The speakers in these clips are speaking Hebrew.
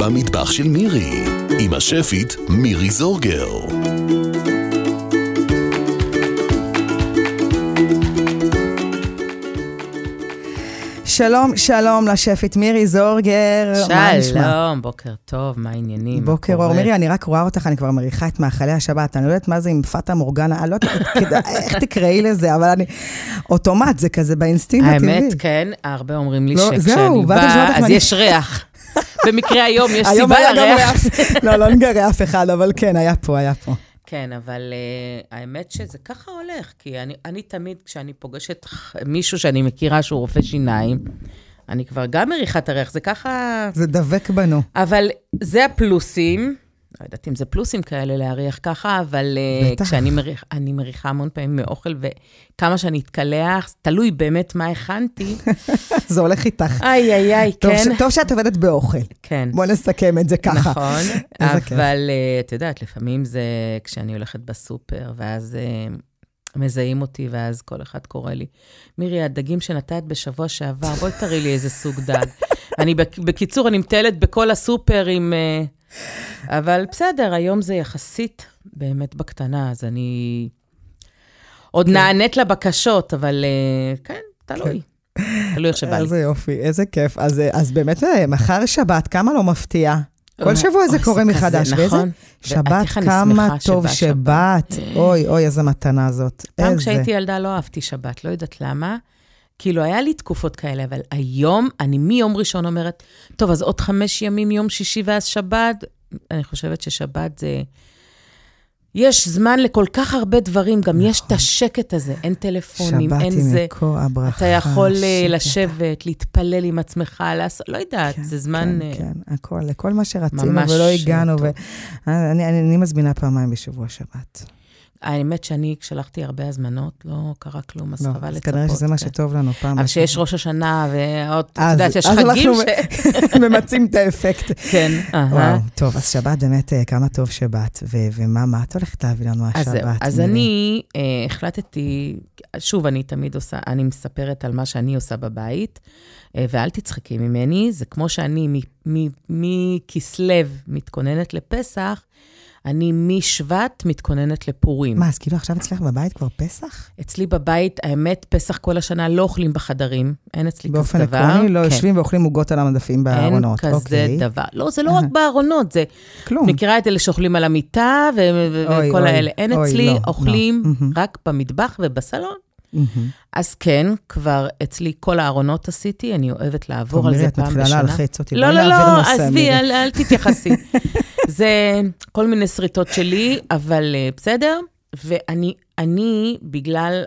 במטבח של מירי, עם השפית מירי זורגר. שלום, שלום לשפית מירי זורגר. שלום, בוקר טוב, מה העניינים? בוקר אור, מירי, אני רק רואה אותך, אני כבר מריחה את מאכלי השבת, אני לא יודעת מה זה עם פאטה מורגנה, אני לא יודעת איך תקראי לזה, אבל אני, אוטומט, זה כזה באינסטינקט הטבעי. האמת, כן, הרבה אומרים לי שכשאני באה, אז יש ריח. במקרה היום יש סיבה לריח. לא נגרה אף אחד, אבל כן, היה פה. כן, אבל האמת שזה ככה הולך, כי אני תמיד, כשאני פוגשת מישהו שאני מכירה שהוא רופא שיניים, אני כבר גם מריחה את הריח, זה ככה... זה דבק בנו. אבל זה הפלוסים, לא יודעת אם זה פלוסים כאלה להריח ככה, אבל כשאני מריחה המון פעמים מאוכל, וכמה שאני אתקלח, תלוי באמת מה הכנתי. זה הולך איתך. איי, כן. טוב שאת עובדת באוכל. כן. בוא נסכם את זה ככה. נכון, אבל את יודעת, לפעמים זה כשאני הולכת בסופר, ואז מזהים אותי, ואז כל אחד קורא לי, מירי, הדגים שנתת בשבוע שעבר, בואי תראי לי איזה סוג דג. בקיצור, אני מטלת בכל הסופר עם... אבל בסדר, היום זה יחסית באמת בקטנה, אז אני עוד נענית לבקשות, אבל כן, תלוי. תלוי איך שבא לי. איזה יופי, איזה כיף. אז באמת, מחר שבת, כמה לא מפתיע? כל שבוע זה קורה מחדש. נכון. שבת, כמה טוב שבת. אוי, איזה מתנה זאת. פעם כשהייתי ילדה לא אהבתי שבת, לא יודעת למה. כאילו, היה לי תקופות כאלה, אבל היום, אני מיום ראשון אומרת, טוב, אז עוד 5 ימים, יום שישי ואז שבת, אני חושבת ששבת זה... יש זמן לכל כך הרבה דברים, גם יש את השקט הזה, אין טלפונים, אין זה... שבת עם הברכה. אתה יכול לשבת, להתפלל עם עצמך, לא יודעת, זה זמן... כן, הכל, לכל מה שרצינו ולא הגענו, אני מזמינה פעמיים בשבוע שבת. האמת שאני שלחתי הרבה הזמנות, לא קרה כלום, אז חבל לצפות. אז כנראה שזה מה שטוב לנו פעם. אבל שיש ראש השנה, ועוד, אתה יודעת, שיש חגים ש... ממצים את האפקט. כן. וואו, טוב, אז שבת באמת, כמה טוב שבת, ומה את הולכת להביא לנו השבת? אז אני החלטתי, שוב, אני תמיד עושה, אני מספרת על מה שאני עושה בבית, ואל תצחקי ממני, זה כמו שאני מכסלב מתכוננת לפסח, אני משבט מתכוננת לפורים. מה, אז כאילו עכשיו אצלך בבית כבר פסח? אצלי בבית, האמת, פסח כל השנה לא אוכלים בחדרים, אין אצלי כזה דבר. באופן עקרוני לא יושבים ואוכלים עוגות על המדפים בארונות. אין כזה דבר. לא, זה לא רק בארונות, זה... כלום. מכירה את אלה שאוכלים על המיטה וכל האלה. אין אצלי, אוכלים רק במטבח ובסלון. אז כן, כבר אצלי כל הארונות עשיתי, אני אוהבת לעבור על זה פעם בשנה. את מתחילה להלחיץ אותי. לא, עזבי, אל תתייחסי. זה כל מיני שריטות שלי, אבל בסדר, ואני בגלל,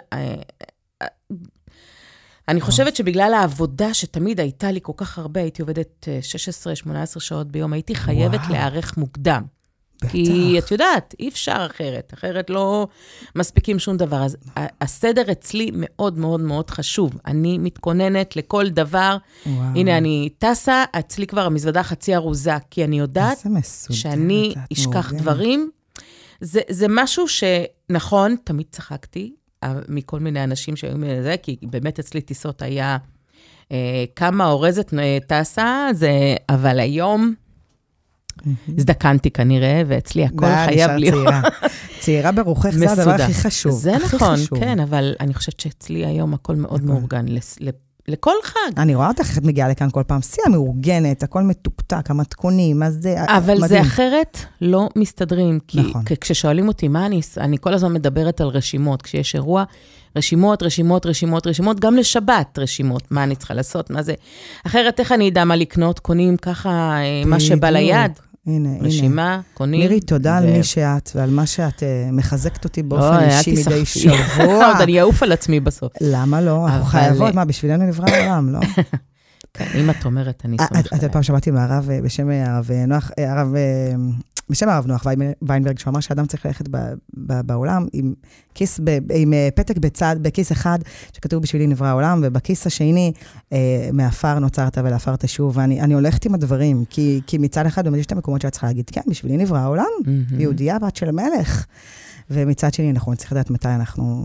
אני חושבת שבגלל העבודה שתמיד הייתה לי כל כך הרבה, הייתי עובדת 16-18 שעות ביום, הייתי חייבת להיערך מוקדם. כי את יודעת, אי אפשר אחרת לא מספיקים שום דבר. אז הסדר אצלי מאוד מאוד מאוד חשוב. אני מתכוננת לכל דבר. הנה, אני טסה, אצלי כבר המזוודה חצי ארוזה, כי אני יודעת שאני אשכח דברים. זה משהו שנכון, תמיד צחקתי מכל מיני אנשים שהיו מזה, כי באמת אצלי טיסות היה כמה אורזת טסה, אבל היום... הזדקנתי כנראה, ואצלי הכל חייב להיות. צעירה ברוחך, זה הדבר הכי חשוב. זה נכון, כן, אבל אני חושבת שאצלי היום הכל מאוד מאורגן, לכל חג. אני רואה אותך, את מגיעה לכאן כל פעם, שיאה מאורגנת, הכל מתוקתק, המתכונים, מה זה... אבל זה אחרת לא מסתדרים, כי כששואלים אותי מה אני כל הזמן מדברת על רשימות, כשיש אירוע, רשימות, גם לשבת רשימות, מה אני צריכה לעשות, מה זה. אחרת איך אני אדע מה לקנות, קונים ככה מה שבא ליד. הנה. רשימה, קונים. מירי, תודה על מי שאת, ועל מה שאת מחזקת אותי באופן אישי מדי שבוע. עוד אני אעוף על עצמי בסוף. למה לא? אנחנו חייבות, מה, בשבילנו נברא העולם, לא? אם את אומרת, אני סומכת. את פעם שמעתי מהרב בשם הרב נוח, בשם הרב נוח ויינברג, שהוא אמר שאדם צריך ללכת בעולם עם פתק בצד, בכיס אחד, שכתוב בשבילי נברא העולם, ובכיס השני, מאפר נוצרת ולאפר תשוב, ואני הולכת עם הדברים, כי מצד אחד, באמת יש את המקומות שאת צריכה להגיד, כן, בשבילי נברא העולם, יהודייה בת של המלך, ומצד שני, אנחנו צריכים לדעת מתי אנחנו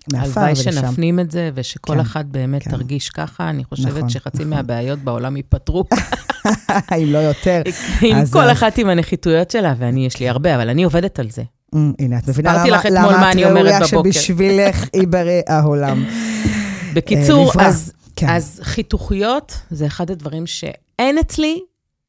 מעפר הלוואי ולשם. שנפנים את זה, ושכל כן, אחת באמת כן. תרגיש ככה, אני חושבת נכון, שחצי נכון. מהבעיות בעולם ייפטרו. אם לא יותר. עם אז- כל אחת עם הנחיתויות שלה, ואני, יש לי הרבה, אבל אני עובדת על זה. הנה, את מבינה סיפרתי לך אתמול מה אני אומרת למה את בבוקר. ראויה שבשבילך ייברא העולם. בקיצור, נברא, כן. אז חיתוכיות זה אחד הדברים שאין אצלי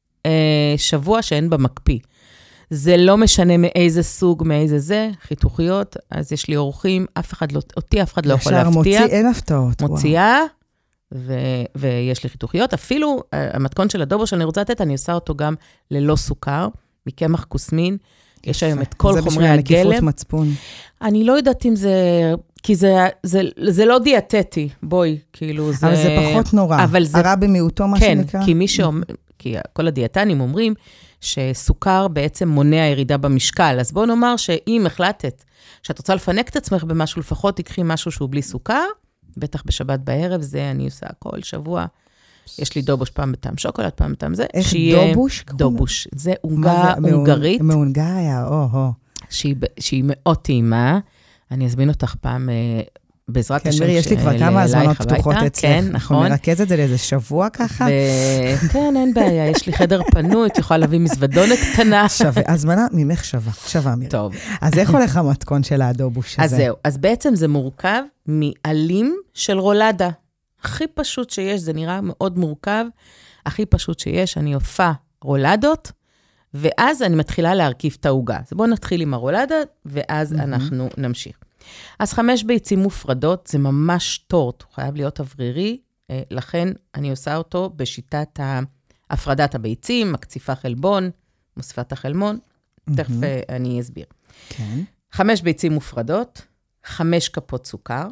שבוע שאין במקפיא. זה לא משנה מאיזה סוג, מאיזה זה, חיתוכיות, אז יש לי אורחים, אותי אף אחד לא יכול ישר להפתיע. מוציא, אין הפתעות. מוציאה, ויש לי חיתוכיות. אפילו המתכון של הדובו שאני רוצה לתת, אני עושה אותו גם ללא סוכר, מקמח כוסמין. יש היום את כל חומרי זה בשביל הגלם. נקיפות מצפון. אני לא יודעת אם זה, כי זה לא דיאטטי, בואי, כאילו זה... אבל זה פחות נורא. אבל זה... הרע במיעוטו, מה כן, שנקרא. כי כל הדיאטנים אומרים שסוכר בעצם מונע ירידה במשקל. אז בואו נאמר שאם החלטת שאת רוצה לפנק את עצמך במשהו, לפחות תקחי משהו שהוא בלי סוכר, בטח בשבת בערב, זה אני עושה כל שבוע. יש לי דובוש פעם בטעם שוקולד, פעם בטעם זה. איך דובוש? דובוש. זה עוגה הונגרית. מהונגריה, שהיא מאוד טעימה. אני אזמין אותך פעם, בעזרת השם, כן, מירי, יש לי כבר כמה הזמנות פתוחות אצלך. כן, נכון. נרכז את זה לאיזה שבוע ככה. כן, אין בעיה, יש לי חדר פנוי, את יכולה להביא מזוודונת קטנה. שווה, הזמנה ממך שווה, מירי. טוב. אז איך הולך המתכון של הדובוש הזה? אז זהו, אז בעצם זה מורכב מעלים של רולדה. הכי פשוט שיש, זה נראה מאוד מורכב, הכי פשוט שיש, אני אופה רולדות, ואז אני מתחילה להרכיב את העוגה. אז בואו נתחיל עם הרולדה, ואז אנחנו נמשיך. אז 5 ביצים מופרדות, זה ממש טורט, הוא חייב להיות אוורירי, לכן אני עושה אותו בשיטת הפרדת הביצים, מקציפה חלבון, מוסיפה את החלמון, תכף אני אסביר. כן. 5 ביצים מופרדות, 5 כפות סוכר,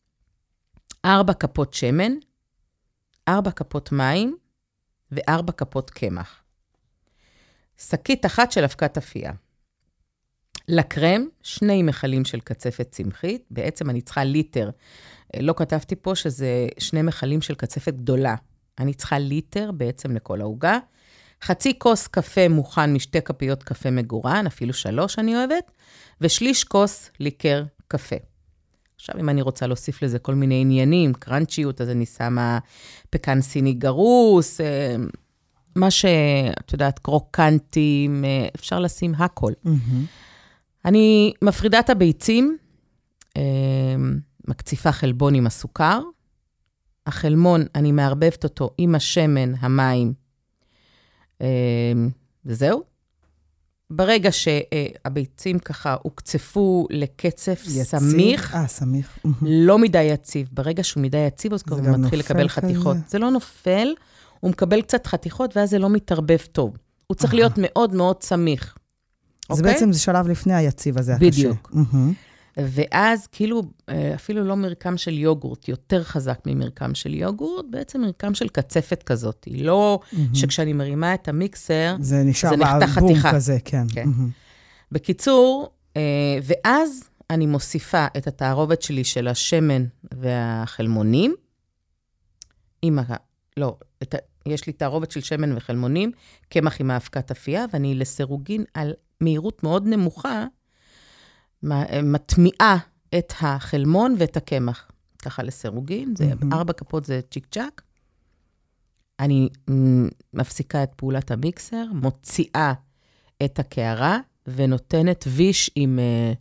4 כפות שמן, 4 כפות מים, ו4 כפות קמח. שקית אחת של אבקת אפייה. לקרם, 2 מכלים של קצפת צמחית, בעצם אני צריכה ליטר, לא כתבתי פה שזה 2 מכלים של קצפת גדולה, אני צריכה ליטר בעצם לכל העוגה, חצי כוס קפה מוכן משתי כפיות קפה מגורן, אפילו 3 אני אוהבת, ושליש כוס ליקר קפה. עכשיו, אם אני רוצה להוסיף לזה כל מיני עניינים, קרנצ'יות, אז אני שמה פקן סיני גרוס, מה שאת יודעת, קרוקנטים, אפשר לשים הכל. אני מפרידה את הביצים, מקציפה חלבון עם הסוכר, החלמון, אני מערבבת אותו עם השמן, המים, וזהו. ברגע שהביצים ככה הוקצפו לקצף סמיך, סמיך. לא מדי יציב. ברגע שהוא מדי יציב, אז כבר הוא מתחיל לקבל חתיכות. זה לא נופל, הוא מקבל קצת חתיכות, ואז זה לא מתערבב טוב. הוא צריך להיות מאוד מאוד סמיך. אז בעצם זה שלב לפני היציב הזה הקשה. בדיוק. ואז כאילו, אפילו לא מרקם של יוגורט, יותר חזק ממרקם של יוגורט, בעצם מרקם של קצפת כזאת. היא לא שכשאני מרימה את המיקסר, זה נשאר נחתך בבום חתיכה. כזה, כן. בקיצור, ואז אני מוסיפה את התערובת שלי של השמן והחלמונים, יש לי תערובת של שמן וחלמונים, קמח עם האבקת אפייה, ואני לסירוגין על מהירות מאוד נמוכה, מטמיעה את החלמון ואת הקמח. ככה לסירוגין, זה 4 כפות זה צ'יק צ'ק. אני מפסיקה את פעולת המיקסר, מוציאה את הקערה, ונותנת ויש עם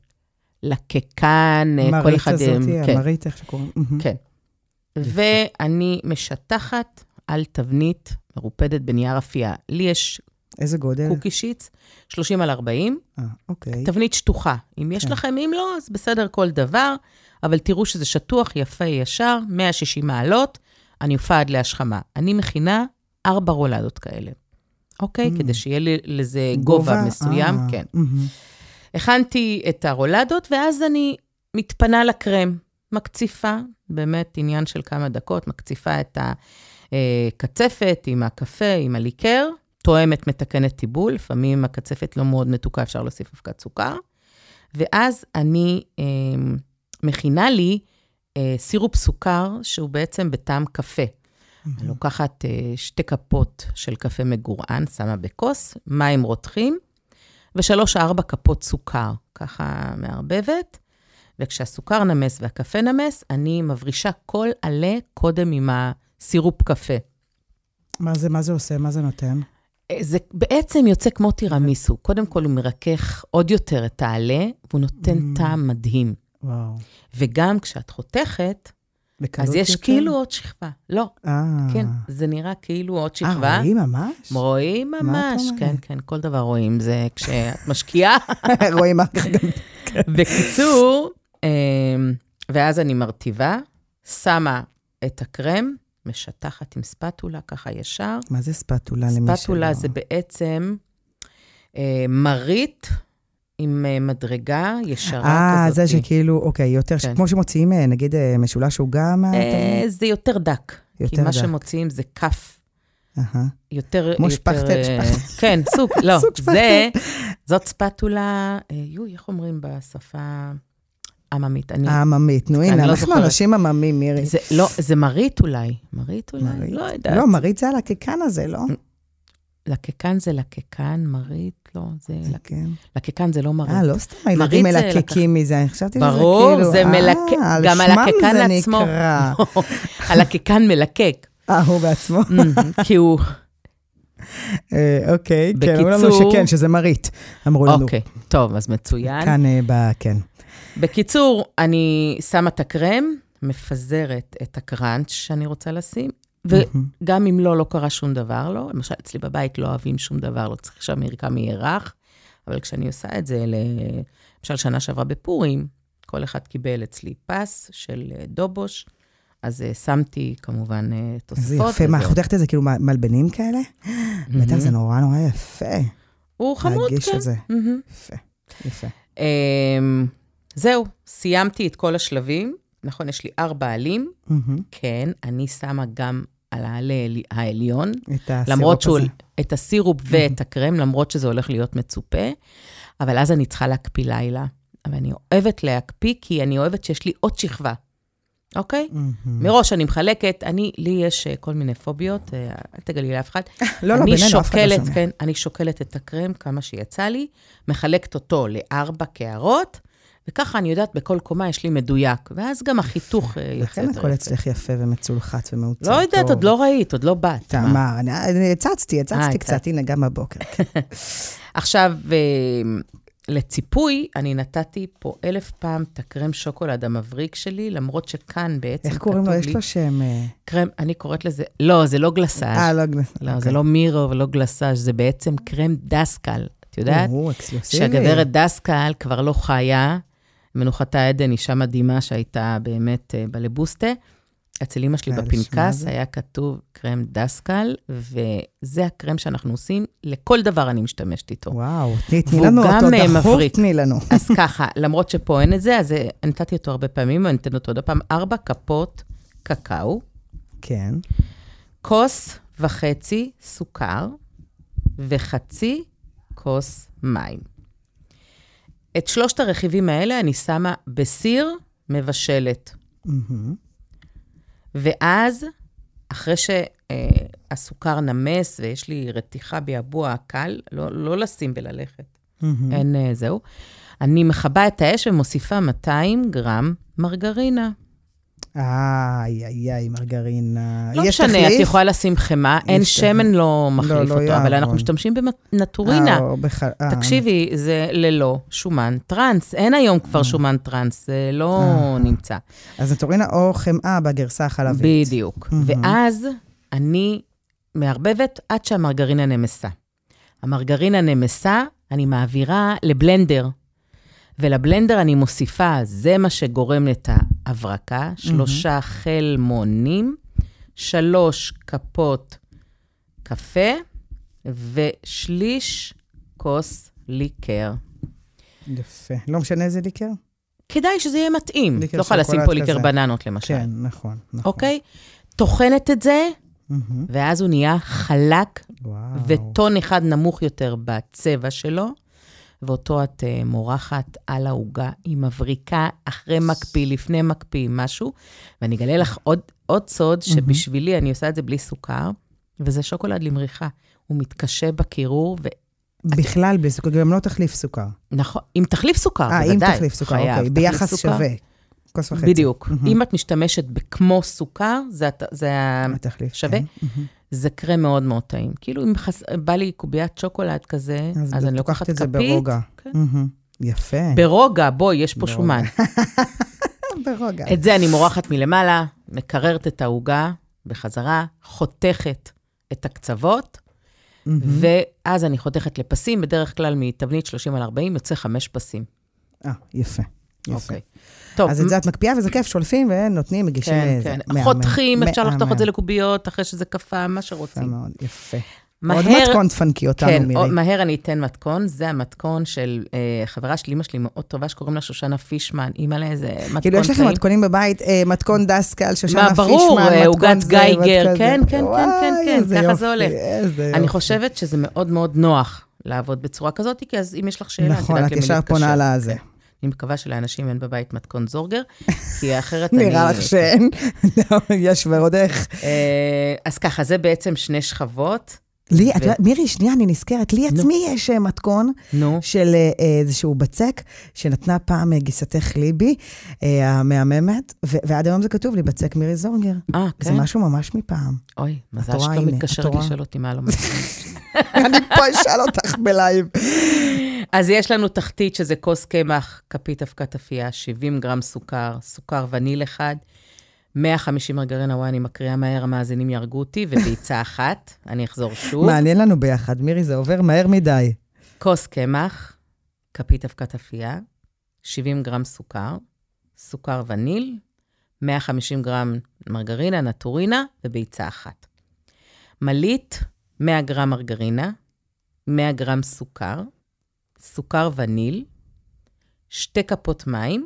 לקקן, כל אחד... מרית הזאת, מרית איך שקוראים. כן. ואני משטחת על תבנית מרופדת בנייר אפייה. לי יש... איזה גודל? קוקי שיטס, 30 על 40. אוקיי. תבנית שטוחה. אם יש לכם, אם לא, אז בסדר כל דבר, אבל תראו שזה שטוח, יפה, ישר, 160 מעלות, אני אופה עד להשכמה. אני מכינה 4 רולדות כאלה. אוקיי? כדי שיהיה לזה גובה מסוים, כן. הכנתי את הרולדות, ואז אני מתפנה לקרם, מקציפה, באמת עניין של כמה דקות, מקציפה את הקצפת עם הקפה, עם הליקר, תואמת מתקנת טיבול, לפעמים הקצפת לא מאוד מתוקה, אפשר להוסיף אבקת סוכר, ואז אני מכינה לי סירופ סוכר, שהוא בעצם בטעם קפה. אני לוקחת 2 כפות של קפה מגורען, שמה בכוס, מים רותחים, ו3-4 כפות סוכר, ככה מערבבת, וכשהסוכר נמס והקפה נמס, אני מברישה כל עלה קודם עם הסירופ קפה. מה זה עושה? מה זה נותן? זה בעצם יוצא כמו טירמיסו. קודם כל הוא מרכך עוד יותר את העלה, והוא נותן טעם מדהים. וואו. וגם כשאת חותכת, אז יש יותר? כאילו עוד שכבה. לא. כן, זה נראה כאילו עוד שכבה. רואים ממש? רואים ממש, כן, כן, כל דבר רואים. זה כשאת משקיעה. רואים מה כך גם. בקיצור, ואז אני מרטיבה, שמה את הקרם, משטחת עם ספטולה, ככה ישר. מה זה ספטולה למי שלא? ספטולה זה בעצם מרית עם מדרגה ישרה כזאת. זה שכאילו, אוקיי, יותר, כמו שמוציאים, נגיד, משולש הוא גם... זה יותר דק. כי מה שמוציאים זה כף. יותר... כמו שפכטל. כן, סוג, לא. זאת ספטולה, איך אומרים בשפה... עממית. עממית, נו הנה, אנחנו אנשים עממים, מירי. לא, זה מרית אולי. מרית אולי? לא יודעת. לא, מרית זה הלקקן הזה, לא? לקקן זה לקקן, מרית, לא, זה לקקן זה לא מרית. לא סתם, הילדים מלקקים מזה, אני חשבתי שזה כאילו... ברור, זה מלקק, גם הלקקן עצמו. הלקקן מלקק. הוא בעצמו. כי הוא... אוקיי, כן, אמרו לנו שכן, שזה מרית, אמרו לנו. אוקיי, טוב, אז מצוין. כאן, כן. בקיצור, אני שמה את הקרם, מפזרת את הקראנץ' שאני רוצה לשים, וגם אם לא קרה שום דבר, לא. למשל, אצלי בבית לא אוהבים שום דבר, לא צריך שם מרקם ירח, אבל כשאני עושה את זה, למשל שנה שעברה בפורים, כל אחד קיבל אצלי פס של דובוש, אז שמתי כמובן תוספות. זה יפה, מה, חותכת את זה כאילו מלבנים כאלה? בטח זה נורא נורא יפה. הוא חמוד, כן. להגיש את זה. יפה, יפה. זהו, סיימתי את כל השלבים. נכון, יש לי 4 עלים. כן, אני שמה גם על העלה העליון. למרות שהוא, את הסירופ ואת הקרם, למרות שזה הולך להיות מצופה. אבל אז אני צריכה להקפיא לילה. אבל אני אוהבת להקפיא, כי אני אוהבת שיש לי עוד שכבה. אוקיי? מראש אני מחלקת, לי יש כל מיני פוביות, אל תגלי לאף אחד. לא, בינינו אף אחד לא שומע. כן, אני שוקלת את הקרם, כמה שיצא לי, מחלקת אותו ל4 קערות, וככה אני יודעת, בכל קומה יש לי מדויק, ואז גם החיתוך יוצא יותר. לכן הכל אצלך יפה ומצולחת ומעוצר. לא יודעת, עוד לא ראית, עוד לא באת. תאמר, אני הצצתי קצת, הנה גם בבוקר. עכשיו, לציפוי, אני נתתי פה 1000 פעם את הקרם שוקולד המבריק שלי, למרות שכאן בעצם איך קוראים לו? יש לו שם... קרם, אני קוראת לזה, לא, זה לא גלסאז'. לא גלסאז'. לא, זה לא מירו ולא גלסאז', זה בעצם קרם דסקל. את יודעת? שהגברת דסקל כבר לא חיה, מנוחתה עדן, אישה מדהימה שהייתה באמת בלבוסטה. אצל אמא שלי בפנקס היה כתוב קרם דסקל, וזה הקרם שאנחנו עושים, לכל דבר אני משתמשת איתו. וואו, תני לנו אותו דחוף, תני לנו. אז ככה, למרות שפה אין את זה, אז נתתי אותו הרבה פעמים, ואני נתן אותו עוד פעם, 4 כפות קקאו. כן. 1.5 כוס סוכר, ו0.5 כוס מים. את 3 הרכיבים האלה אני שמה בסיר מבשלת. ואז, אחרי שהסוכר נמס, ויש לי רתיחה ביבוע קל, לא לשים וללכת. אין זהו. אני מחבה את האש ומוסיפה 200 גרם מרגרינה. מרגרינה. לא משנה, את יכולה לשים חמה, אין שמן לא מחליף אותו, אבל אנחנו משתמשים בנטורינה. תקשיבי, זה ללא שומן טרנס. אין היום כבר שומן טרנס, זה לא נמצא. אז נטורינה או חמאה בגרסה החלבית. בדיוק. ואז אני מערבבת עד שהמרגרינה נמסה. המרגרינה נמסה, אני מעבירה לבלנדר. ולבלנדר אני מוסיפה, זה מה שגורם את ההברקה, 3 חלמונים, 3 כפות קפה, ושליש כוס ליקר. יפה. לא משנה איזה ליקר? כדאי שזה יהיה מתאים. לא יכולה לשים פה ליקר בננות, למשל. כן, נכון. אוקיי? טוחנת את זה, ואז הוא נהיה חלק, וטון אחד נמוך יותר בצבע שלו, ואותו את מורחת על העוגה, היא מבריקה אחרי מקפיא, לפני מקפיא, משהו, ואני אגלה לך עוד סוד, שבשבילי אני עושה את זה בלי סוכר, וזה שוקולד למריחה. הוא מתקשה בקירור, בכלל בלי סוכר, גם לא תחליף סוכר. נכון, אם תחליף סוכר, בוודאי. אם תחליף סוכר, אוקיי, ביחס שווה. כוס וחצי. בדיוק. אם את משתמשת בכמו סוכר, זה שווה. זה קרם מאוד מאוד טעים. כאילו, אם בא לי קוביית שוקולד כזה, אז אני לוקחת כפית. את זה ברוגע. יפה. ברוגע, בואי, יש פה שומן. ברוגע. את זה אני מורחת מלמעלה, מקררת את העוגה בחזרה, חותכת את הקצוות, ואז אני חותכת לפסים, בדרך כלל מתבנית 30-40, יוצא 5 פסים. יפה. אוקיי. טוב. אז את זה את מקפיאה, וזה כיף, שולפים ונותנים, מגישים כן, כן. חותכים, אפשר לחתוך את זה לקוביות, אחרי שזה קפה, מה שרוצים. יפה מאוד, יפה. עוד מתכון תפנקי אותנו, מירי. כן, מהר אני אתן מתכון, זה המתכון של חברה של אמא שלי מאוד טובה, שקוראים לה שושנה פישמן, אמא לה איזה מתכון טעים. כאילו יש לכם מתכונים בבית, מתכון דסקל, שושנה פישמן, ברור, עוגת גייגר, כן, כן, כן, כן, ככה זה הולך. אני חושבת שזה מאוד מאוד נוח לעבוד בצורה כזאת, כי אז אם יש לך שאלה, נכון, את ישר פונה לה זה. אני מקווה שלאנשים אין בבית מתכון זורגר, כי אחרת נראה לך שאין, יש ועוד איך. אז ככה, זה בעצם 2 שכבות. לי, מירי, שנייה, אני נזכרת, לי עצמי יש מתכון של איזשהו בצק, שנתנה פעם גיסתך ליבי, המהממת, ועד היום זה כתוב לי, בצק מירי זורגר. כן? זה משהו ממש מפעם. אוי, מזל שכבר מתקשרת לשאול אותי מה לא מתכון. אני פה אשאל אותך בלייב. אז יש לנו תחתית שזה כוס קמח, כפית אבקת אפייה, 70 גרם סוכר, סוכר וניל אחד, 150 מרגרינה, וואי, אני מקריאה מהר, המאזינים ירגו אותי, וביצה אחת, אני אחזור שוב. מעניין לנו ביחד, מירי, זה עובר מהר מדי. כוס קמח, כפית אבקת אפייה, 70 גרם סוכר, סוכר וניל, 150 גרם מרגרינה, נטורינה, וביצה אחת. מלית, 100 גרם מרגרינה, 100 גרם סוכר, סוכר וניל, 2 כפות מים,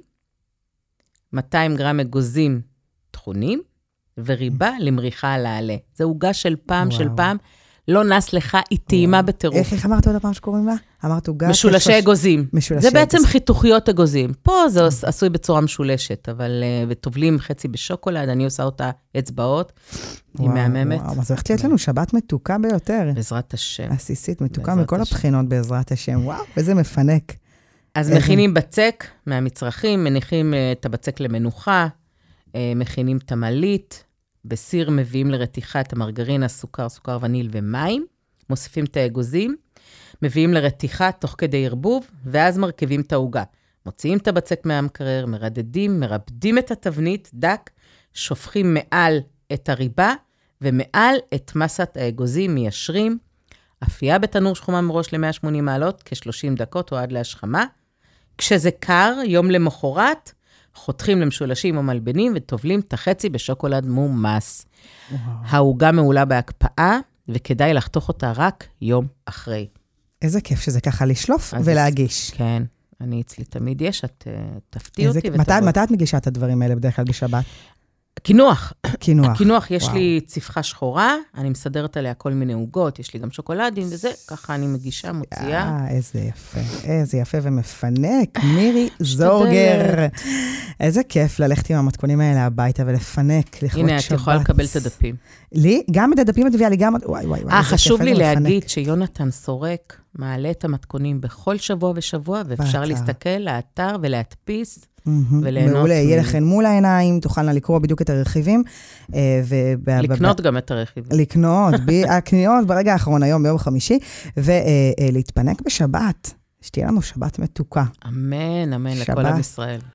200 גרם אגוזים טחונים, וריבה למריחה על העלה. זה עוגה של פעם, של פעם, לא נס לך, היא טעימה בטירוף. איך אמרת עוד הפעם שקוראים לה? אמרת עוגה... משולשי אגוזים. זה בעצם חיתוכיות אגוזים. פה זה עשוי בצורה משולשת, אבל וטובלים חצי בשוקולד, אני עושה אותה אצבעות, היא מהממת. אז הולכת להיות לנו שבת מתוקה ביותר. בעזרת השם. עסיסית מתוקה מכל הבחינות בעזרת השם. וואו, איזה מפנק. אז מכינים בצק מהמצרכים, מניחים את הבצק למנוחה, מכינים תמלית, בסיר מביאים לרתיחה את המרגרינה, סוכר, סוכר וניל ומים, מוסיפים את האגוזים, מביאים לרתיחה תוך כדי ערבוב, ואז מרכיבים את העוגה. מוציאים את הבצק מהמקרר, מרדדים, מרבדים את התבנית דק, שופכים מעל את הריבה, ומעל את מסת האגוזים מיישרים, אפייה בתנור שחומה מראש ל-180 מעלות, כ-30 דקות או עד להשחמה. כשזה קר, יום למחרת, חותכים למשולשים או מלבנים, וטובלים את החצי בשוקולד מומס. העוגה מעולה בהקפאה, וכדאי לחתוך אותה רק יום אחרי. איזה כיף שזה ככה לשלוף ולהגיש. כן, אני אצלי תמיד יש, את תפתיע אותי. מתי את מגישה את הדברים האלה בדרך כלל בשבת? קינוח. קינוח. יש לי צפחה שחורה, אני מסדרת עליה כל מיני עוגות, יש לי גם שוקולדים וזה, ככה אני מגישה, מוציאה. איזה יפה, איזה יפה ומפנק, מירי זורגר. איזה כיף ללכת עם המתכונים האלה הביתה ולפנק, לכבוד שבת. הנה, את יכולה לקבל את הדפים. לי? גם את הדפים את מביאה לי, גם... וואי, חשוב לי להגיד שיונתן סורק מעלה את המתכונים בכל שבוע ושבוע, ואפשר להסתכל לאתר ולהדפיס. מעולה, יהיה לכן מול העיניים, תוכלנה לקרוא בדיוק את הרכיבים. לקנות גם את הרכיבים. לקנות, הקניות ברגע האחרון, היום ביום חמישי, ולהתפנק בשבת, שתהיה לנו שבת מתוקה. אמן, אמן, לכל עם ישראל.